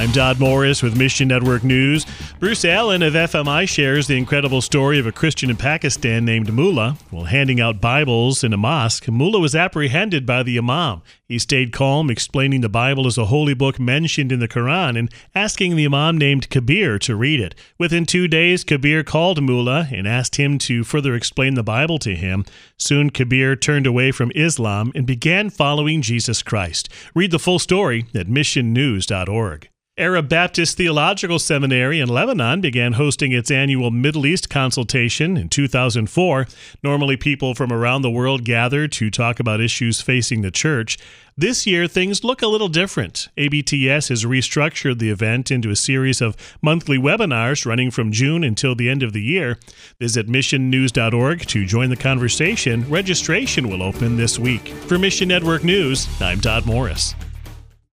I'm Dodd Morris with Mission Network News. Bruce Allen of FMI shares the incredible story of a Christian in Pakistan named Mullah. While handing out Bibles in a mosque, Mullah was apprehended by the imam. He stayed calm, explaining the Bible as a holy book mentioned in the Quran and asking the imam named Kabir to read it. Within 2 days, Kabir called Mullah and asked him to further explain the Bible to him. Soon, Kabir turned away from Islam and began following Jesus Christ. Read the full story at missionnews.org. Arab Baptist Theological Seminary in Lebanon began hosting its annual Middle East consultation in 2004. Normally, people from around the world gather to talk about issues facing the church. This year, things look a little different. ABTS has restructured the event into a series of monthly webinars running from June until the end of the year. Visit missionnews.org to join the conversation. Registration will open this week. For Mission Network News, I'm Dodd Morris.